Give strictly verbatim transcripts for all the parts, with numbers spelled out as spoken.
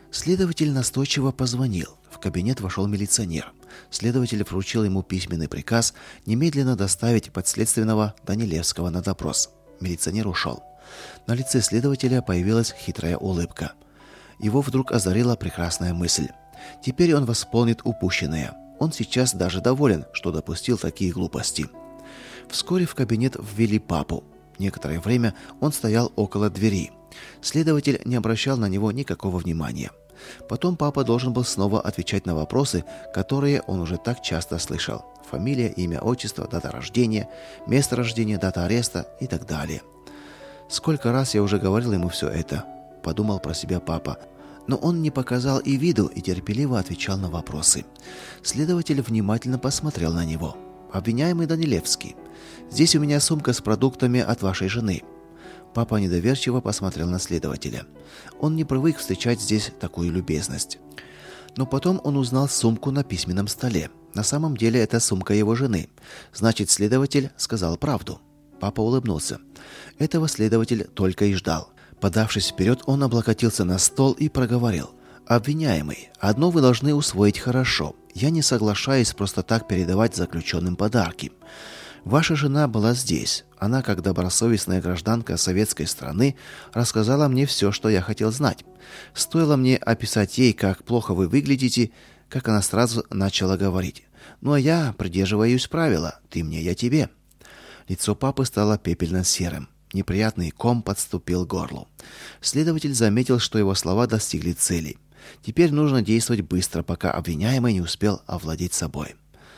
Следователь настойчиво позвонил. В кабинет вошел милиционер. Следователь вручил ему письменный приказ немедленно доставить подследственного Данилевского на допрос. Милиционер ушел. На лице следователя появилась хитрая улыбка. Его вдруг озарила прекрасная мысль. Теперь он восполнит упущенное. Он сейчас даже доволен, что допустил такие глупости. Вскоре в кабинет ввели папу. Некоторое время он стоял около двери. Следователь не обращал на него никакого внимания. Потом папа должен был снова отвечать на вопросы, которые он уже так часто слышал. Фамилия, имя, отчество, дата рождения, место рождения, дата ареста и так далее. «Сколько раз я уже говорил ему все это», — подумал про себя папа. Но он не показал и виду и терпеливо отвечал на вопросы. Следователь внимательно посмотрел на него. «Обвиняемый Данилевский, здесь у меня сумка с продуктами от вашей жены». Папа недоверчиво посмотрел на следователя. Он не привык встречать здесь такую любезность. Но потом он узнал сумку на письменном столе. На самом деле это сумка его жены. Значит, следователь сказал правду. Папа улыбнулся. Этого следователь только и ждал. Подавшись вперед, он облокотился на стол и проговорил: «Обвиняемый, одно вы должны усвоить хорошо. Я не соглашаюсь просто так передавать заключенным подарки. Ваша жена была здесь. Она, как добросовестная гражданка советской страны, рассказала мне все, что я хотел знать. Стоило мне описать ей, как плохо вы выглядите, как она сразу начала говорить: ну а я придерживаюсь правила: ты мне, я тебе». Лицо папы стало пепельно-серым. Неприятный ком подступил к горлу. Следователь заметил, что его слова достигли цели. Теперь нужно действовать быстро, пока обвиняемый не успел овладеть собой.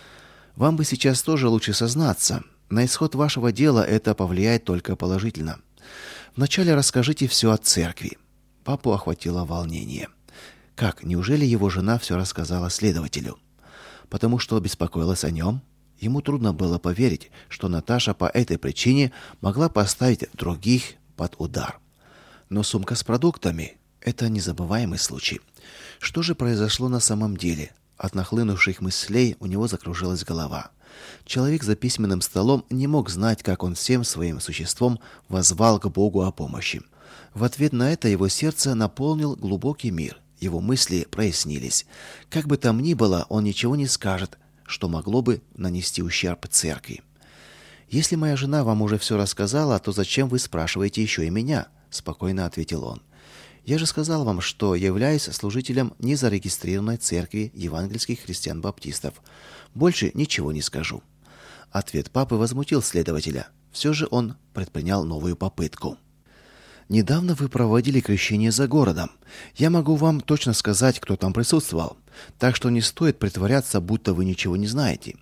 «Вам бы сейчас тоже лучше сознаться. На исход вашего дела это повлияет только положительно. Вначале расскажите все о церкви». Папу охватило волнение. Как, неужели его жена все рассказала следователю? Потому что беспокоилась о нем? Ему трудно было поверить, что Наташа по этой причине могла поставить других под удар. Но сумка с продуктами – это незабываемый случай. Что же произошло на самом деле? От нахлынувших мыслей у него закружилась голова. Человек за письменным столом не мог знать, как он всем своим существом воззвал к Богу о помощи. В ответ на это его сердце наполнил глубокий мир. Его мысли прояснились. Как бы там ни было, он ничего не скажет, что могло бы нанести ущерб церкви. «Если моя жена вам уже все рассказала, то зачем вы спрашиваете еще и меня?» – спокойно ответил он. «Я же сказал вам, что являюсь служителем незарегистрированной церкви евангельских христиан-баптистов. Больше ничего не скажу». Ответ папы возмутил следователя. Все же он предпринял новую попытку. «Недавно вы проводили крещение за городом. Я могу вам точно сказать, кто там присутствовал. Так что не стоит притворяться, будто вы ничего не знаете».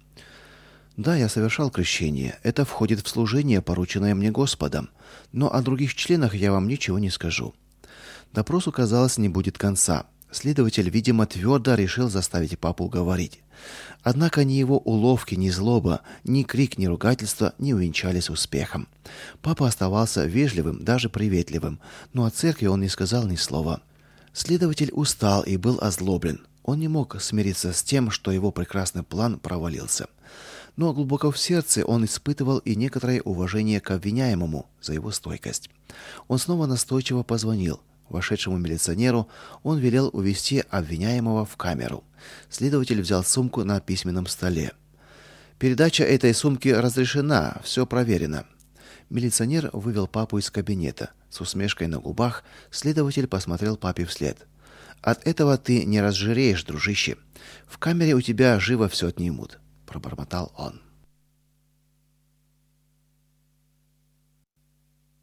«Да, я совершал крещение. Это входит в служение, порученное мне Господом. Но о других членах я вам ничего не скажу». Допросу, казалось, не будет конца. Следователь, видимо, твердо решил заставить папу говорить. Однако ни его уловки, ни злоба, ни крик, ни ругательство не увенчались успехом. Папа оставался вежливым, даже приветливым, но о церкви он не сказал ни слова. Следователь устал и был озлоблен. Он не мог смириться с тем, что его прекрасный план провалился. Но глубоко в сердце он испытывал и некоторое уважение к обвиняемому за его стойкость. Он снова настойчиво позвонил. Вошедшему милиционеру он велел увести обвиняемого в камеру. Следователь взял сумку на письменном столе. «Передача этой сумки разрешена, все проверено». Милиционер вывел папу из кабинета. С усмешкой на губах следователь посмотрел папе вслед. «От этого ты не разжиреешь, дружище. В камере у тебя живо все отнимут», — пробормотал он.